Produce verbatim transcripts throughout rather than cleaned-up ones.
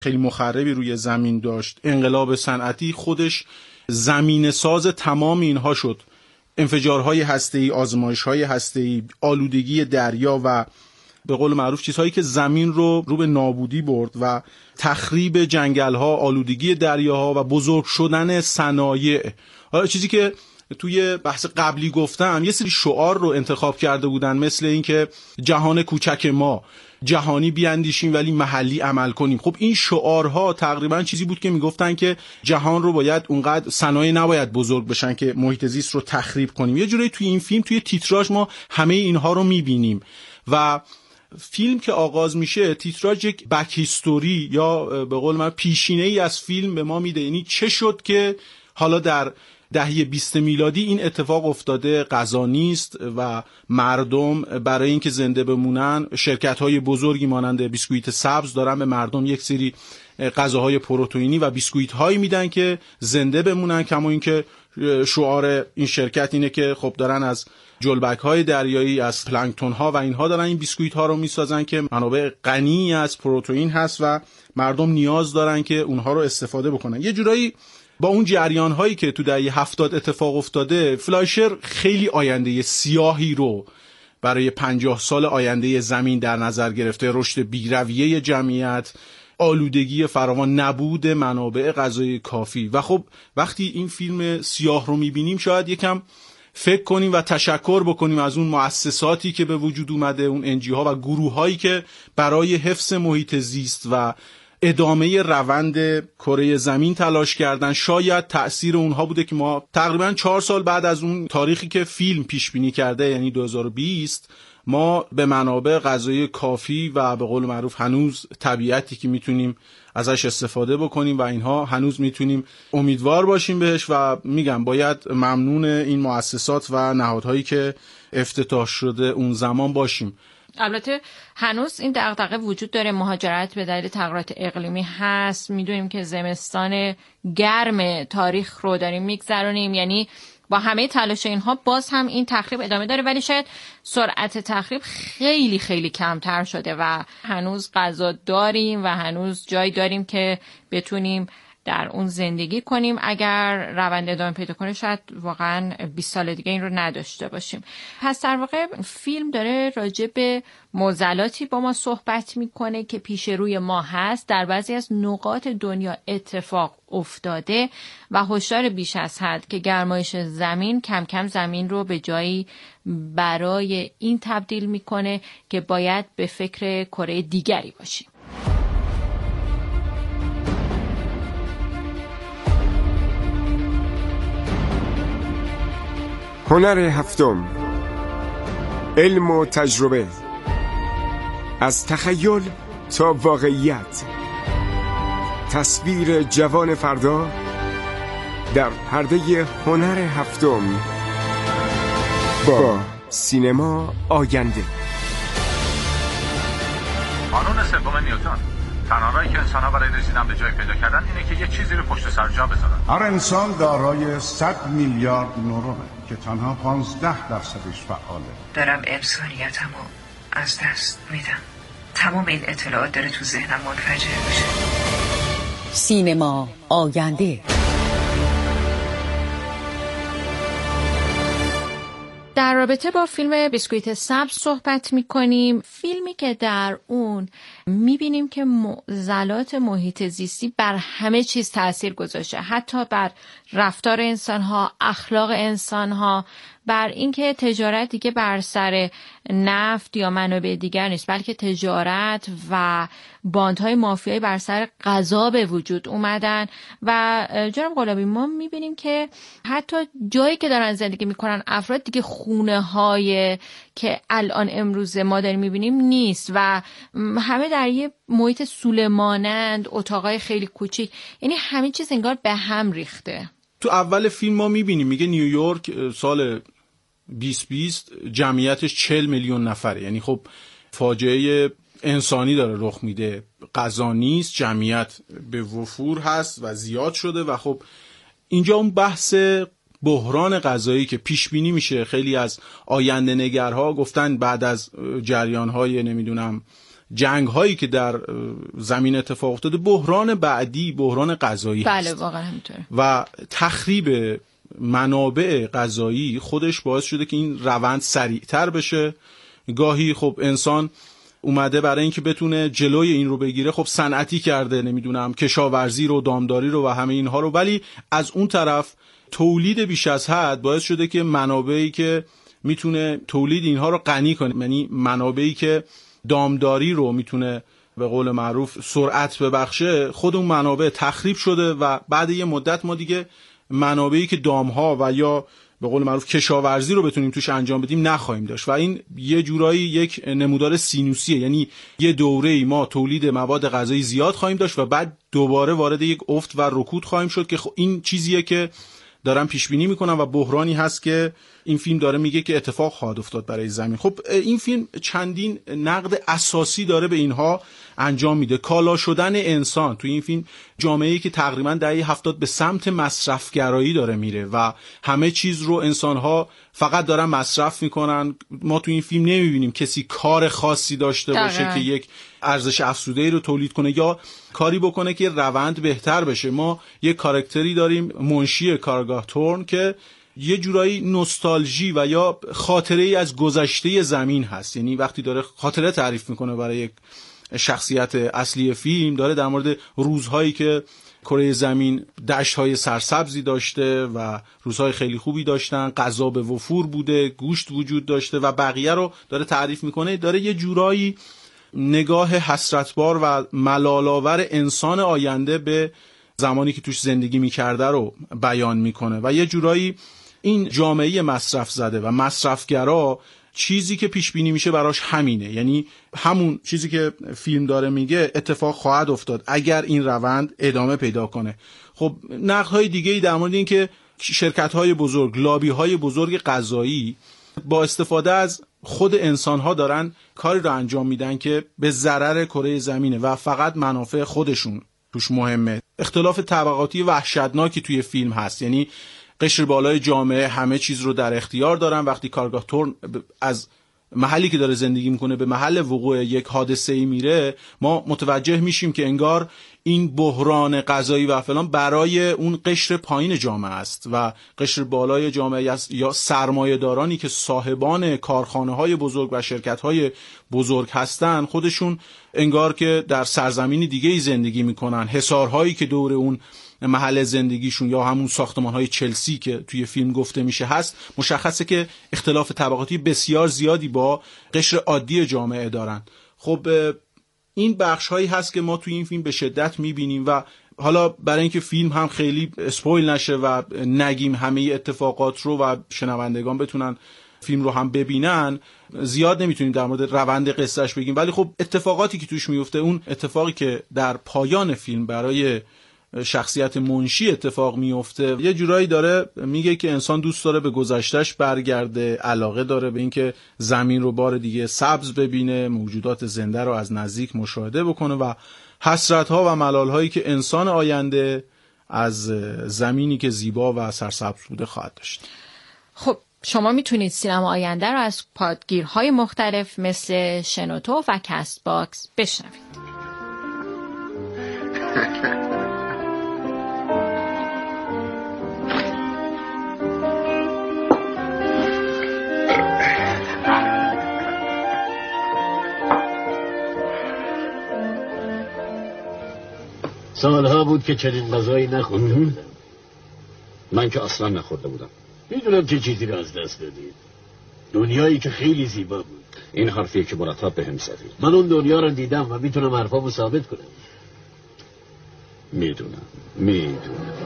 خیلی مخربی روی زمین داشت. انقلاب صنعتی خودش زمین ساز تمام اینها شد. انفجارهای هسته‌ای، آزمایش‌های هسته‌ای، آلودگی دریا و به قول معروف چیزهایی که زمین رو رو به نابودی برد و تخریب جنگل‌ها، آلودگی دریاها و بزرگ شدن صنایع. حالا چیزی که توی بحث قبلی گفتم، یه سری شعار رو انتخاب کرده بودن، مثل این که جهان کوچک ما، جهانی بیاندیشیم ولی محلی عمل کنیم. خب این شعارها تقریبا چیزی بود که میگفتن که جهان رو باید اونقدر صنایع نباید بزرگ بشن که محیط زیست رو تخریب کنیم. یه جوری توی این فیلم، توی تیتراژ ما همه اینها رو میبینیم و فیلم که آغاز میشه، تیتراژ یک بک هیستوری یا به قول من پیشینه ای از فیلم به ما میده. یعنی چه شد که حالا در دهه بیست میلادی این اتفاق افتاده، غذا نیست و مردم برای اینکه زنده بمونن شرکت‌های بزرگی مانند بیسکویت سبز دارن به مردم یک سری غذاهای پروتئینی و بیسکویت‌هایی میدن که زنده بمونن. کما اینکه شعار این شرکت اینه که خب دارن از جلبک‌های دریایی، از پلانکتون‌ها و اینها دارن این بیسکویت‌ها رو میسازن که منابع غنی از پروتئین هست و مردم نیاز دارن که اونها رو استفاده بکنن. یه جورایی با اون جریان هایی که تو دهه هفتاد اتفاق افتاده، فلایشر خیلی آینده سیاهی رو برای پنجاه سال آینده زمین در نظر گرفته. رشد بی‌رویه جمعیت، آلودگی فراوان، نبود منابع غذایی کافی. و خب وقتی این فیلم سیاه رو میبینیم شاید یکم فکر کنیم و تشکر بکنیم از اون مؤسساتی که به وجود اومده، اون انجی ها و گروه هایی که برای حفظ محیط زیست و ادامه روند کره زمین تلاش کردن. شاید تأثیر اونها بوده که ما تقریبا چهار سال بعد از اون تاریخی که فیلم پیش بینی کرده، یعنی دو هزار و بیست، ما به منابع غذایی کافی و به قول معروف هنوز طبیعتی که میتونیم ازش استفاده بکنیم و اینها هنوز میتونیم امیدوار باشیم بهش. و میگم باید ممنون این مؤسسات و نهادهایی که افتتاح شده اون زمان باشیم. البته هنوز این دغدغه وجود داره، مهاجرت به دلیل تغییرات اقلیمی هست. میدونیم که زمستان گرم تاریخ رو داریم میگذرونیم، یعنی با همه تلاش اینها باز هم این تخریب ادامه داره، ولی شاید سرعت تخریب خیلی خیلی کمتر شده و هنوز غذا داریم و هنوز جایی داریم که بتونیم در اون زندگی کنیم. اگر روند ادامه پیدا کنه شاید واقعا بیست سال دیگه این رو نداشته باشیم. پس در واقع فیلم داره راجع به معضلاتی با ما صحبت میکنه که پیش روی ما هست، در بعضی از نقاط دنیا اتفاق افتاده و هشدار بیش از حد که گرمایش زمین کم کم زمین رو به جایی برای این تبدیل میکنه که باید به فکر کره دیگری باشیم. هنر هفتم، علم و تجربه، از تخیل تا واقعیت، تصویر جوان فردا در پرده هنر هفتم با سینما آینده. قانون سوم نیوتن، تنها راهی که انسان‌ها برای رسیدن به جای پیدا کردن اینه که یه چیزی رو پشت سر جا بذارن. هر انسان دارای صد میلیارد نورونه که تنها پانزده درصدش فعاله. دارم انسانیتمو از دست میدم. تمام این اطلاعات داره تو ذهنم منفجر میشه. سینما آینده. در رابطه با فیلم بیسکویت سبز صحبت می‌کنیم. فیلمی که در اون می‌بینیم که معضلات محیط زیستی بر همه چیز تأثیر گذاشته، حتی بر رفتار انسان‌ها، اخلاق انسان‌ها، بر اینکه تجارت دیگه بر سر نفت یا منابع دیگر نیست، بلکه تجارت و باندهای مافیایی بر سر غذا به وجود اومدن. و جناب قلابی ما میبینیم که حتی جایی که دارن زندگی میکنن افراد دیگه خونه های که الان امروز ما داریم میبینیم نیست و همه در یه محیط سوله مانند، اتاقای خیلی کوچیک، یعنی همه چیز انگار به هم ریخته. تو اول فیلم ما میبینیم میگه نیویورک سال بیست بیست جمعیتش چهل میلیون نفره، یعنی خب فاجعه انسانی داره رخ میده، غذا نیست، جمعیت به وفور هست و زیاد شده و خب اینجا اون بحث بحران غذایی که پیش بینی میشه. خیلی از آینده نگرها گفتن بعد از جریان‌های نمیدونم جنگ هایی که در زمین اتفاق افتاده، بحران بعدی بحران غذایی بله هست. واقعا همینطوره. و تخریب منابع غذایی خودش باعث شده که این روند سریعتر بشه. گاهی خب انسان اومده برای اینکه بتونه جلوی این رو بگیره، خب صنعتی کرده، نمیدونم کشاورزی رو، دامداری رو و همه اینها رو، ولی از اون طرف تولید بیش از حد باعث شده که منابعی که میتونه تولید اینها رو غنی کنه، یعنی منابعی که دامداری رو میتونه به قول معروف سرعت ببخشه، خود اون منابع تخریب شده و بعد یه مدت ما دیگه منابعی که دامها و یا به قول معروف کشاورزی رو بتونیم توش انجام بدیم نخواهیم داشت و این یه جورایی یک نمودار سینوسیه، یعنی یه دوره‌ای ما تولید مواد غذایی زیاد خواهیم داشت و بعد دوباره وارد یک افت و رکود خواهیم شد که این چیزیه که دارم پیش بینی میکنم و بحرانی هست که این فیلم داره میگه که اتفاق خواهد افتاد برای زمین. خب این فیلم چندین نقد اساسی داره به اینها انجام میده. کالا شدن انسان توی این فیلم، جامعه‌ای که تقریبا دهه هفتاد به سمت مصرفگرایی داره میره و همه چیز رو انسان‌ها فقط دارن مصرف میکنن. ما توی این فیلم نمیبینیم کسی کار خاصی داشته باشه دقیقا. که یک ارزش افزوده‌ای رو تولید کنه یا کاری بکنه که روند بهتر بشه. ما یک کاراکتری داریم، منشی کارگاه تورن، که یه جورایی نوستالژی و یا خاطره ای از گذشته زمین هست. یعنی وقتی داره خاطره تعریف میکنه برای یک شخصیت اصلی فیلم، داره در مورد روزهایی که کره زمین دشت‌های سرسبزی داشته و روزهای خیلی خوبی داشتن، غذا به وفور بوده، گوشت وجود داشته و بقیه رو داره تعریف میکنه. داره یه جورایی نگاه حسرتبار و ملال‌آور انسان آینده به زمانی که توش زندگی میکرده رو بیان میکنه و یه جورایی این جامعه مصرف زده و مصرفگرا چیزی که پیش بینی میشه براش همینه، یعنی همون چیزی که فیلم داره میگه اتفاق خواهد افتاد اگر این روند ادامه پیدا کنه. خب نقدهای دیگه‌ای در مورد این که شرکت‌های بزرگ، لابی‌های بزرگ غذایی با استفاده از خود انسان‌ها دارن کاری رو انجام میدن که به ضرر کره زمینه و فقط منافع خودشون توش مهمه. اختلاف طبقاتی وحشتناکی توی فیلم هست، یعنی قشر بالای جامعه همه چیز رو در اختیار دارن. وقتی کارگاه تورن از محلی که داره زندگی میکنه به محل وقوع یک حادثه‌ای میره، ما متوجه میشیم که انگار این بحران غذایی و فلان برای اون قشر پایین جامعه است و قشر بالای جامعه یا سرمایه‌دارانی که صاحبان کارخانه‌های بزرگ و شرکت‌های بزرگ هستن، خودشون انگار که در سرزمینی دیگه‌ای زندگی میکنن. حصارهایی که دور اون محل زندگیشون یا همون ساختمان‌های چلسی که توی فیلم گفته میشه هست، مشخصه که اختلاف طبقاتی بسیار زیادی با قشر عادی جامعه دارن. خب این بخش‌هایی هست که ما توی این فیلم به شدت می‌بینیم و حالا برای اینکه فیلم هم خیلی اسپویل نشه و نگیم همه اتفاقات رو و شنوندگان بتونن فیلم رو هم ببینن، زیاد نمیتونیم در مورد روند قصهش بگیم، ولی خب اتفاقاتی که توش میفته، اون اتفاقی که در پایان فیلم برای شخصیت منشی اتفاق میفته، یه جورایی داره میگه که انسان دوست داره به گذشتهش برگرده، علاقه داره به اینکه زمین رو بار دیگه سبز ببینه، موجودات زنده رو از نزدیک مشاهده بکنه و حسرت‌ها و ملال‌هایی که انسان آینده از زمینی که زیبا و سرسبز بوده خواهد داشت. خب شما میتونید سینما آینده رو از پادگیرهای مختلف مثل شنوتو و کست باکس بشنوید. سالها بود که چنین غذایی نخورده بودم. من که اصلا نخورده بودم. میدونم چه چیزی رو از دست دادید. دنیایی که خیلی زیبا بود. این حرفیه که مرتب به هم زدید. من اون دنیا رو دیدم و میتونم حرفامو ثابت کنم. میدونم میدونم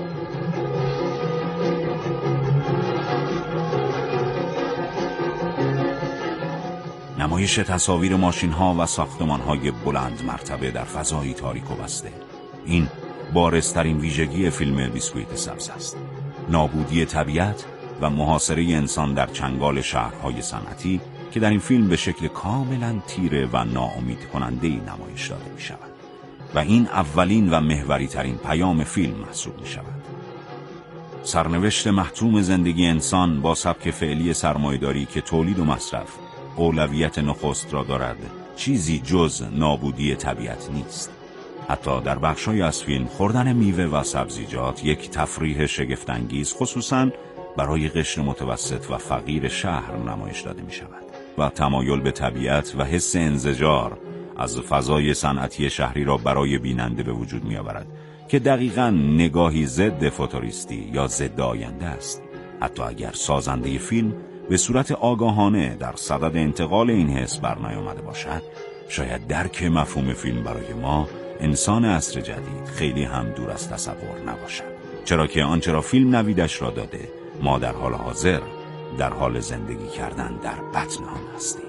نمایش تصاویر ماشین‌ها و ساختمان‌های بلند مرتبه در فضایی تاریک و بسته. این بارزترین ویژگی فیلم بیسکویت سبز است. نابودی طبیعت و محاصره انسان در چنگال شهرهای صنعتی که در این فیلم به شکل کاملا تیره و ناامید کننده‌ای نمایش داده می شود و این اولین و محوری ترین پیام فیلم محسوب می شود. سرنوشت محتوم زندگی انسان با سبک فعلی سرمایه‌داری که تولید و مصرف اولویت نخست را دارد چیزی جز نابودی طبیعت نیست. حتی در بخشای از فیلم خوردن میوه و سبزیجات یک تفریح شگفت‌انگیز خصوصاً برای قشر متوسط و فقیر شهر نمایش داده می شود و تمایل به طبیعت و حس انزجار از فضای صنعتی شهری را برای بیننده به وجود می آورد که دقیقاً نگاهی ضد فوتوریستی یا ضد آینده است. حتی اگر سازنده فیلم به صورت آگاهانه در صدد انتقال این حس برنیامده باشد، شاید درک مفهوم فیلم برای ما انسان عصر جدید خیلی هم دور از تصور نباشد، چرا که آنچه را فیلم نویدش را داده ما در حال حاضر در حال زندگی کردن در بطن آن هستیم.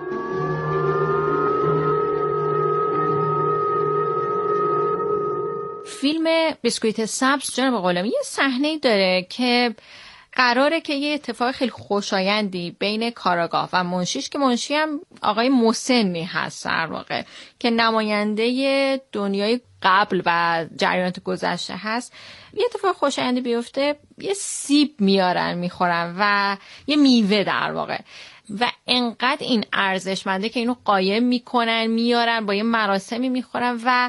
فیلم بیسکویت سبز جناب غلامی یه صحنه‌ای داره که قراره که یه اتفاق خیلی خوشایندی بین کاراگاه و منشیش که منشی هم آقای محسنی هست در واقع که نماینده دنیای قبل و جریانات گذشته هست، یه اتفاق خوشایندی بیفته، یه سیب میارن میخورن و یه میوه در واقع و انقدر این ارزشمنده که اینو قایم میکنن میارن با یه مراسمی میخورن و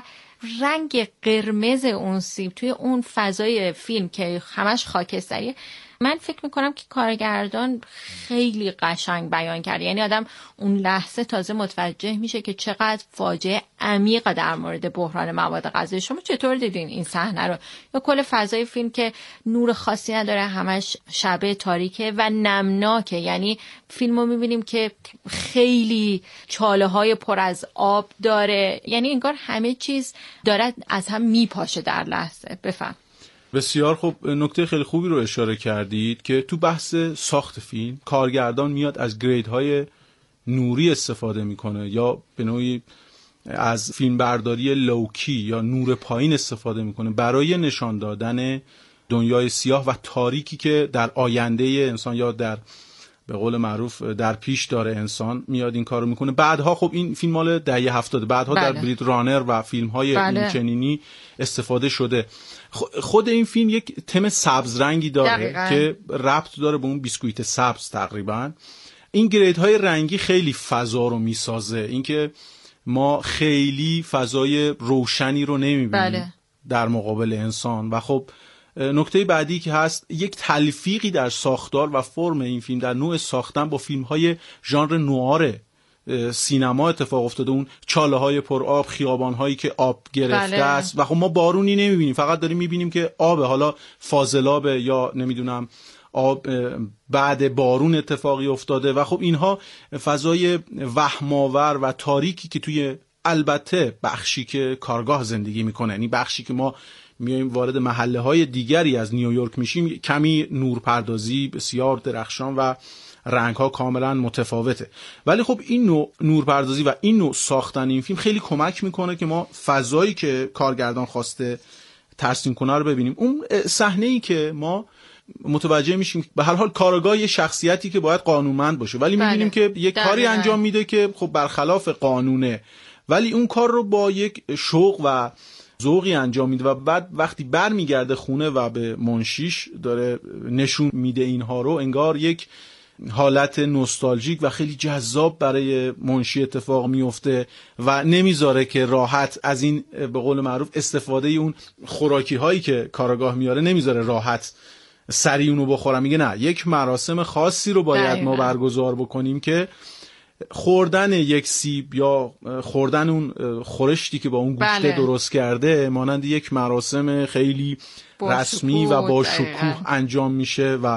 رنگ قرمز اون سیب توی اون فضای فیلم که همش خاکستریه، من فکر میکنم که کارگردان خیلی قشنگ بیان کرده. یعنی آدم اون لحظه تازه متوجه میشه که چقدر فاجعه عمیق در مورد بحران مواد غذایی. شما چطور دیدین این صحنه رو؟ یا کل فضای فیلم که نور خاصی نداره، همش شب تاریکه و نمناکه. یعنی فیلمو میبینیم که خیلی چاله های پر از آب داره، یعنی انگار همه چیز داره از هم میپاشه در لحظه. بفهم. بسیار خوب، نکته خیلی خوبی رو اشاره کردید که تو بحث ساخت فیلم کارگردان میاد از گریدهای نوری استفاده میکنه یا به نوعی از فیلمبرداری لوکی یا نور پایین استفاده میکنه برای نشان دادن دنیای سیاه و تاریکی که در آینده انسان یا در به قول معروف در پیش داره انسان، میاد این کارو میکنه. بعدها خب این فیلم مال دهه هفتاد، بعدها بله. در بلید رانر و فیلم های بله. این چنینی استفاده شده. خود این فیلم یک تم سبز رنگی داره دقیقا. که ربط داره به اون بیسکویت سبز تقریبا. این گریدهای رنگی خیلی فضا رو میسازه، اینکه ما خیلی فضای روشنی رو نمیبینیم بله. در مقابل انسان. و خب نکته بعدی که هست یک تلفیقی در ساختار و فرم این فیلم در نوع ساختن با فیلم‌های ژانر نوار سینما اتفاق افتاده. اون چاله های پر آب، خیابان هایی که آب گرفته بله. است و خب ما بارونی نمیبینیم، فقط داریم میبینیم که آب، حالا فاضلابه یا نمیدونم آب بعد بارون اتفاقی افتاده و خب اینها فضای وهم‌آور و تاریکی که توی البته بخشی که کارگاه زندگی میکنه، یعنی بخشی که ما میایم وارد محله های دیگری از نیویورک میشیم، کمی نورپردازی بسیار درخشان و رنگ ها کاملا متفاوته. ولی خب این نوع نورپردازی و این نوع ساختن این فیلم خیلی کمک میکنه که ما فضایی که کارگردان خواسته ترسیم کنه رو ببینیم. اون صحنه‌ای که ما متوجه میشیم به هر حال کارگاه یه شخصیتی که باید قانونمند باشه، ولی میبینیم که یک کاری انجام میده که خب برخلاف قانونه، ولی اون کار رو با یک شوق و ذوقی انجام میده و بعد وقتی برمیگرده خونه و به منشیش داره نشون میده اینها رو، انگار یک حالت نوستالژیک و خیلی جذاب برای منشی اتفاق میفته و نمیذاره که راحت از این به قول معروف استفاده اون خوراکی هایی که کارگاه میاره نمیذاره راحت سریع اونو بخورم. میگه نه، یک مراسم خاصی رو باید ما برگزار بکنیم که خوردن یک سیب یا خوردن اون خورشتی که با اون گوشته بله. درست کرده مانند یک مراسم خیلی رسمی و با شکوه انجام میشه و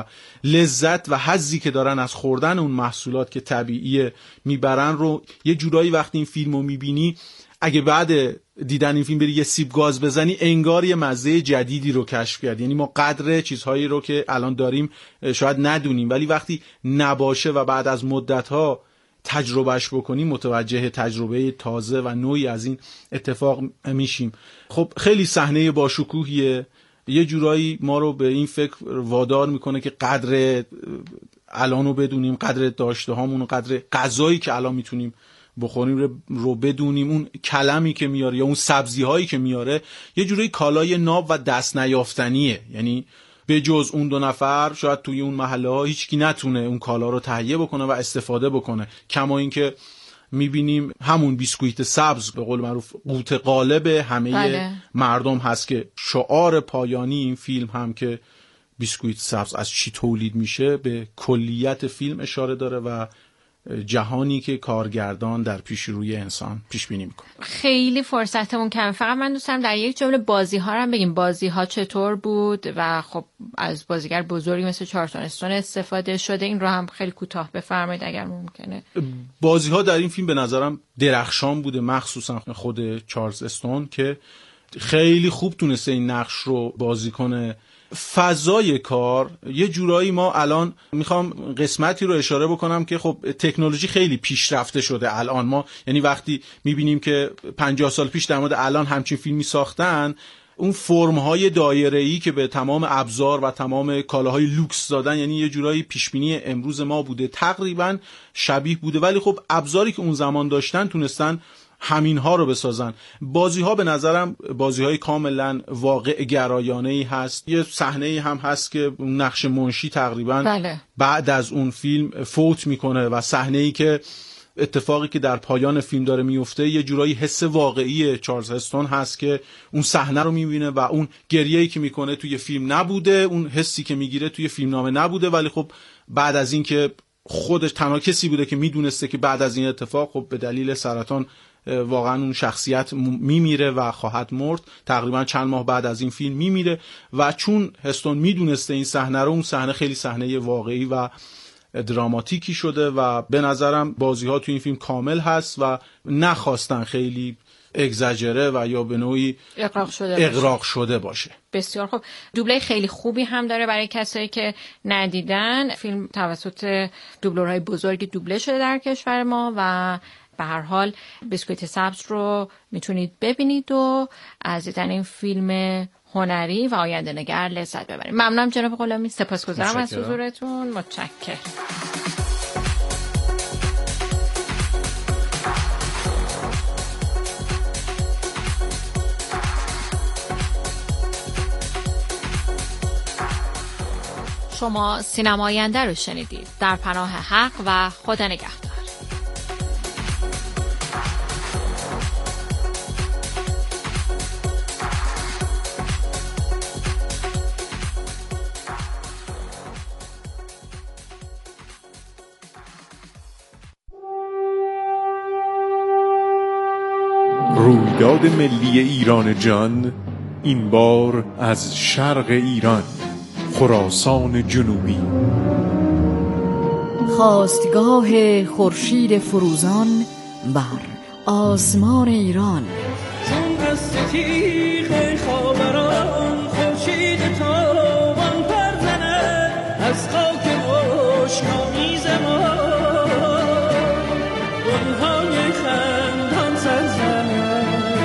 لذت و حظی که دارن از خوردن اون محصولات که طبیعیه میبرن رو یه جورایی وقتی این فیلمو میبینی، اگه بعد دیدن این فیلم بری یه سیب گاز بزنی، انگار یه مزه جدیدی رو کشف کردی. یعنی ما قدر چیزهایی رو که الان داریم شاید ندونیم، ولی وقتی نباشه و بعد از مدت‌ها تجربهش بکنیم متوجه تجربه تازه و نوعی از این اتفاق میشیم. خب خیلی صحنه با شکوهیه، یه جورایی ما رو به این فکر وادار میکنه که قدر الانو بدونیم، قدر داشته هامون، قدر غذایی که الان میتونیم بخوریم رو بدونیم. اون کلمی که میاره یا اون سبزی هایی که میاره یه جورایی کالای ناب و دست نیافتنیه، یعنی به جز اون دو نفر شاید توی اون محله ها هیچکی نتونه اون کالا رو تهیه بکنه و استفاده بکنه. کما این که میبینیم همون بیسکویت سبز به قول معروف قوت قالب همه بله. مردم هست که شعار پایانی این فیلم هم که بیسکویت سبز از چی تولید میشه به کلیت فیلم اشاره داره و جهانی که کارگردان در پیش روی انسان پیش بینی میکنه. خیلی فرصتمون کمه، فقط من دوست دارم در یک جمله بازی ها رو هم بگیم. بازی ها چطور بود و خب از بازیگر بزرگی مثل چارلتون استون استفاده شده، این رو هم خیلی کوتاه بفرمایید اگر ممکنه. بازی ها در این فیلم به نظرم درخشان بوده، مخصوصا خود چارلز استون که خیلی خوب تونسته این نقش رو بازی کنه. فضای کار یه جورایی، ما الان میخوام قسمتی رو اشاره بکنم که خب تکنولوژی خیلی پیشرفته شده الان، ما یعنی وقتی میبینیم که پنجاه سال پیش در مورد الان همچین فیلمی ساختن، اون فرم‌های دایره‌ای که به تمام ابزار و تمام کالاهای لوکس دادن، یعنی یه جورایی پیشبینی امروز ما بوده، تقریبا شبیه بوده، ولی خب ابزاری که اون زمان داشتن تونستن همین ها رو بسازن. بازی ها به نظرم بازی های کاملا واقع گرایانه ای هست. یه صحنه ای هم هست که نقش منشی تقریبا بله. بعد از اون فیلم فوت میکنه و صحنه ای که اتفاقی که در پایان فیلم داره میفته یه جورایی حس واقعی چارلز استون هست که اون صحنه رو میبینه و اون گریه‌ای که میکنه توی فیلم نبوده، اون حسی که میگیره توی فیلمنامه نبوده، ولی خب بعد از این که خودش تنها کسی بوده که میدونسته که بعد از این اتفاق خب به دلیل سرطان واقعا اون شخصیت میمیره و خواهد مرد، تقریبا چند ماه بعد از این فیلم میمیره و چون هستون میدونسته این صحنه رو، اون صحنه خیلی صحنه واقعی و دراماتیکی شده و به نظرم بازی ها تو این فیلم کامل هست و نخواستن خیلی اگزاجره و یا به نوعی اغراق شده, اغراق شده باشه. بسیار خوب. دوبله خیلی خوبی هم داره برای کسایی که ندیدن. فیلم توسط دوبلورهای بزرگی دوبله شده در کشور ما و به هر حال بیسکویت سبز رو میتونید ببینید و از دیدن این فیلم هنری و آینده نگر لذت ببرید. ممنونم جناب غلامی، سپاسگزارم از حضورتون. متشکرم. شما سینما آینده رو شنیدید. در پناه حق و خدا نگهدار. رویداد ملی ایران جان، این بار از شرق ایران، خراسان جنوبی. خاستگاه خورشید فروزان بر آسمان ایران. چون از تیغ خاوران خورشید تابان پر زند، از خاک آشنامیز ما گلهای خندان سرزند.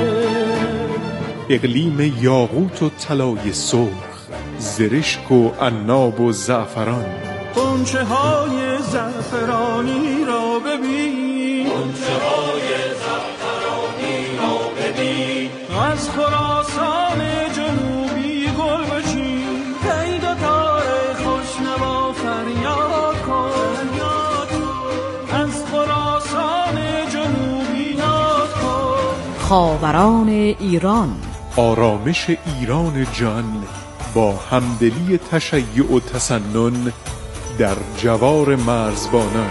اقلیم یاقوت و طلای سرخ، زرشک و عناب و زعفران. غنچه های زعفرانی را ببین، غنچه های زعفرانی را ببین، از خراسان جنوبی گل بچین، پیدا تار خوشنوا فریاد کن، از خراسان جنوبی یاد کن. خاوران ایران، آرامش ایران جان با همدلی تشیع و تسنن در جوار مرزبانان.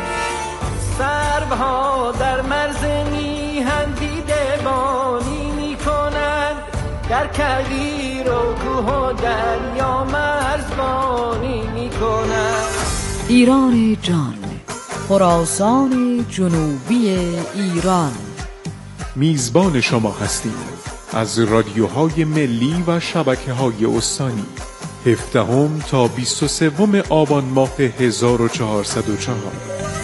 سربها در مرز میهن دیدبانی می کنند، در کویر و کوه و دریا مرزبانی می کنند. ایران جان، خراسان جنوبی ایران. میزبان شما هستیم از رادیوهای ملی و شبکه‌های استانی. هفدهم تا بیست و سوم آبان ماه هزار و چهارصد و چهار.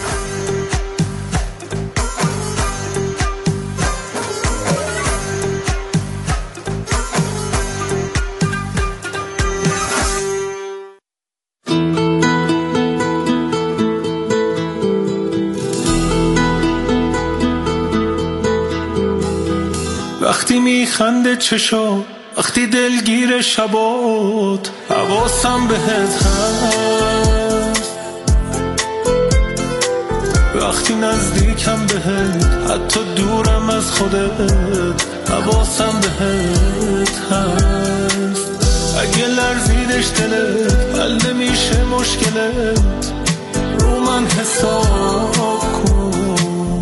وقتی میخنده چشا، وقتی دلگیر شبات، حواسم بهت هست، به وقتی نزدیکم بهت، حتی دورم از خودت، حواسم بهت هست. اگه لرزیدش دلت، حل میشه مشکلت، رو من حساب کن.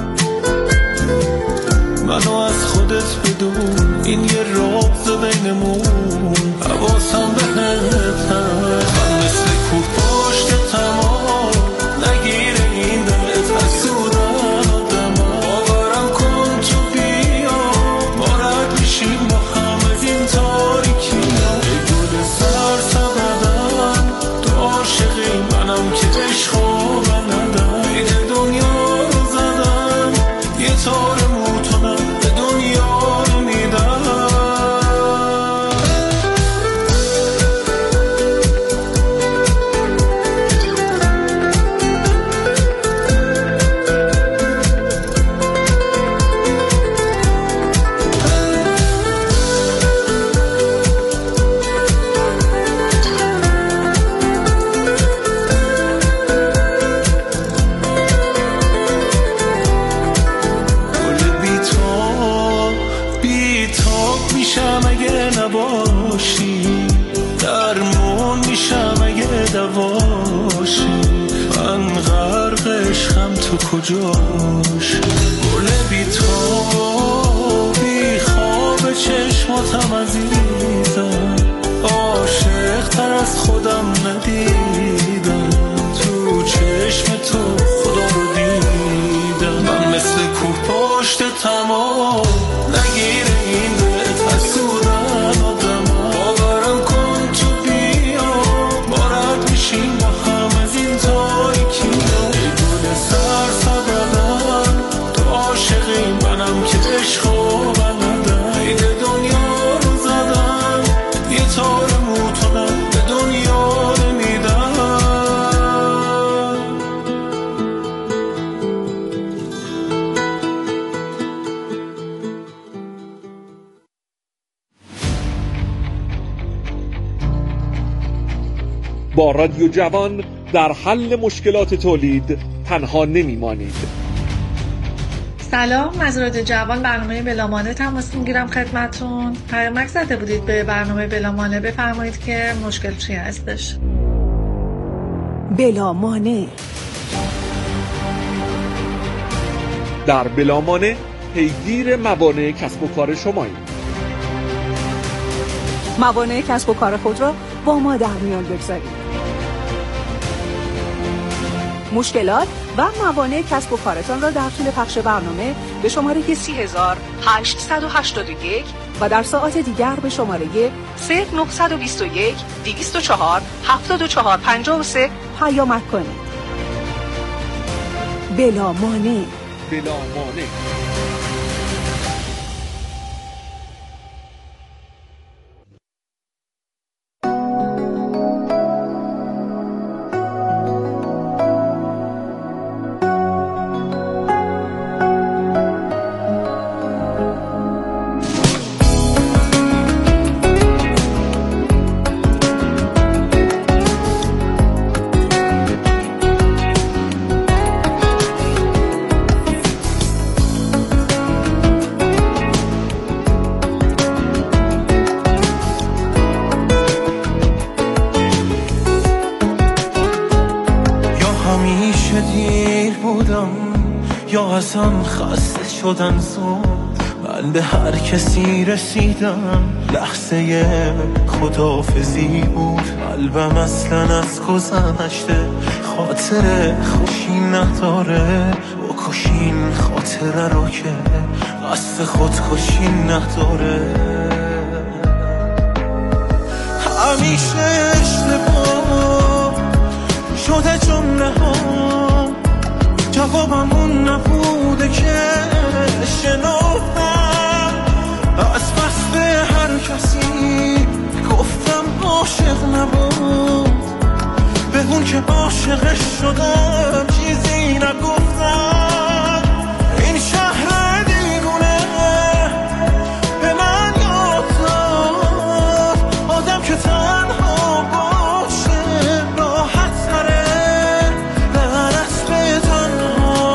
منو از خودت بدون، این یه راز بینمون، حواسم بهت هست. من مثل کوه پشت تمام، نگیره این دلت از سودن آدم. باورم کن تو بیا، ما رد میشیم با هم از این تاریکی. ای گل سر سبدن، تو عاشقی منم که عشقو بلدم. عید دنیا رو زدم، یه تار موتونم به دنیا رو میدم. نباشی درمون میشم اگه دواشی. من غرق عشقم تو کجاشی؟ گل بی تو بی خواب چشماتم عزیزم، عاشق تر از خودم ندیدم. تو چشم تو خدا رو دیدم. من مثل کوه پشت تمام، نگیره این دلت از سودن آدم. باورم کن تو بیا، ما رد میشیم با هم از این تاریکی. ای گل سر سبدن، تو عاشقی منم که عشقو بلدم. عید دنیا رو زدم، یه تار موتونم به دنیا نمیدم. با رادیو جوان در حل مشکلات تولید تنها نمیمانید. سلام، از رادیو جوان برنامه بلامانه تماس میگیرم خدمتون. پیامک زده بودید به برنامه بلامانه، بفرمایید که مشکل چی هستش. بلامانه در بلامانه پیگیر موانع کسب و کار شماییم. موانع کسب و کار خود را با ما در میان بگذارید. مشکلات و موانع کسب و کارتان را در طول پخش برنامه به شماره سی هزار هشتصد و هشتاد و یک و در ساعات دیگر به شماره صفر نهصد و بیست و یک دویست و چهار هفتاد و چهار پنجاه و سه پیامک کنید. بلامانع بلامانع خسته شدن زود، من به هر کسی رسیدم لحظه خداحافظی بود. قلبم اصلا از گذشته خاطر خوشی نداره، بکشین خاطره رو که قصد خودکشی نداره. همیشه اشتباه شده جمله ها، جوابم اون نبوده که شنفتم. از فصل هر کسی گفتم عاشق نبود، به اون که عاشقش شدم چیزی نگفتم. این شهر دیوونه به من یاد داد، آدم که تنها باشه راحت تره، در اسب تنها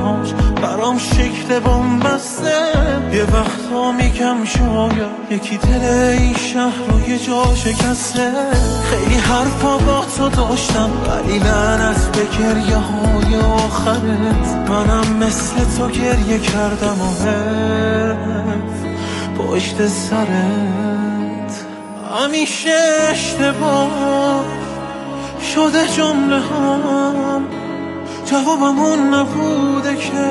هاش برام شکل بنبسته. یه وقتا میگم شاید یکی دل این شهر رو یه جا شکسته. خیلی حرفا با تو داشتم ولی لعنت به گریه های آخرت. منم مثل تو گریه کردم و حرف پشت سرت. همیشه اشتباه شده جمله هم، جوابم اون نبوده که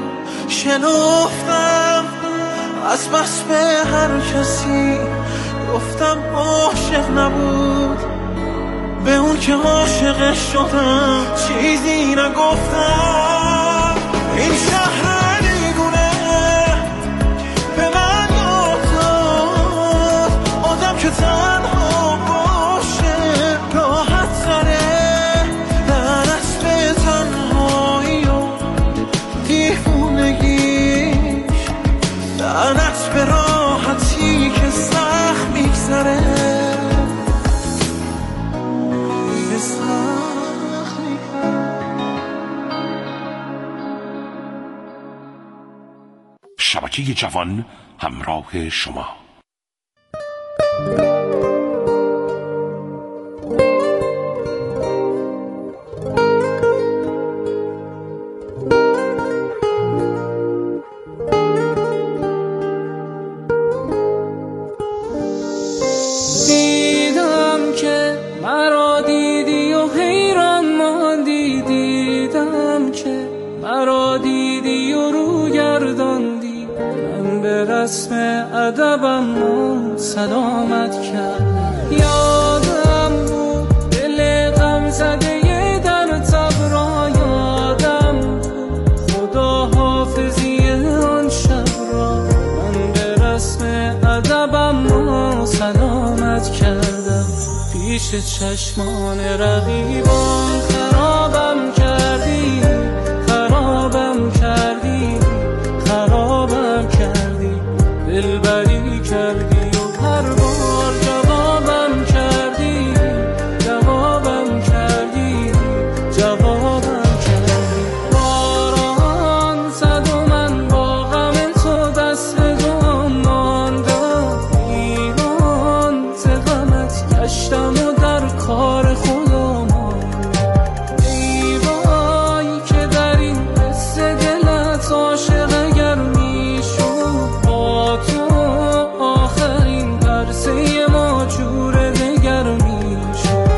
شنفتم. از بس به هر کسی گفتم عاشق نبود، به اون که عاشق شدم چیزی نگفتم. این شهر دیگونه به من یاد داد آدم که تنها باشه راحت تره. لعنت به تنهایی و دیوونگیش، لعنت به راحتی که سخت میگذره. شبکه جوان همراه شما. دیدم که مرا دیدی و حیران ماندی، دیدم که مرا دیدی و رو گرداندی. من به رسم ادبم و سلامت کردم. یادم بود دل غم زده در تب را، یادم بود خدا حافظی آن شب را. من به رسم ادبم و سلامت کردم. پیش چشمان رقیبان خرابم کردی، خرابم کردی، خرابم کردی. دلبری کردی و هر بار جوابم کردی، جوابم کردی، جوابم کردی. باران زد و من با غم تو دست به دام ماندم. ایمان ز غمت گشتم و در کار خدا ماندم. ای وای که در این قصه دلت عاشق اگر میشد، با تو آخرین درسه ما جور دگر میشد.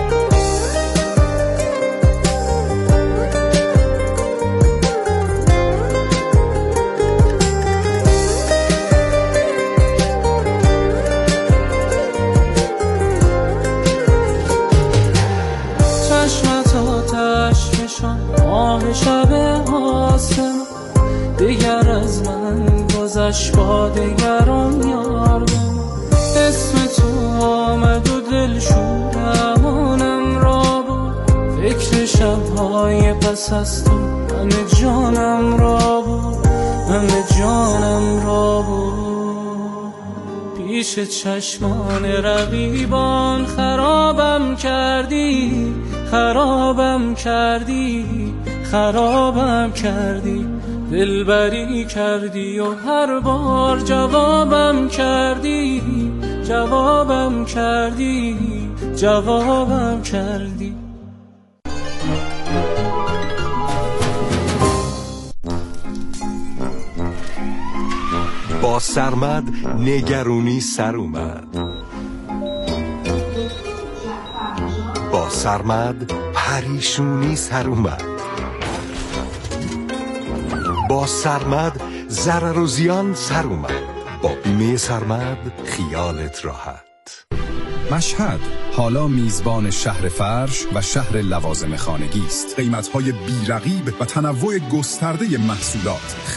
چشمت آتش کشان ماه شب آسمان، دیگر از من گذشت با دگران یار بمان. اسم تو آمد و دل شور امانم را بود. فکر شبهای پس از تو همه جانم را بود، همه جانم را بود. پیش چشمان رقیبان خرابم کردی، خرابم کردی، خرابم کردی. دلبری کردی و هر بار جوابم کردی، جوابم کردی، جوابم کردی. با سرمد نگرونی سر اومد. با سرمد پریشونی سر اومد. با سرمد ضرر و زیان سر اومد. با بیمه سرمد خیالت راحت. مشهد حالا میزبان شهر فرش و شهر لوازم خانگی است. قیمت‌های بی‌رقیب و تنوع گسترده محصولات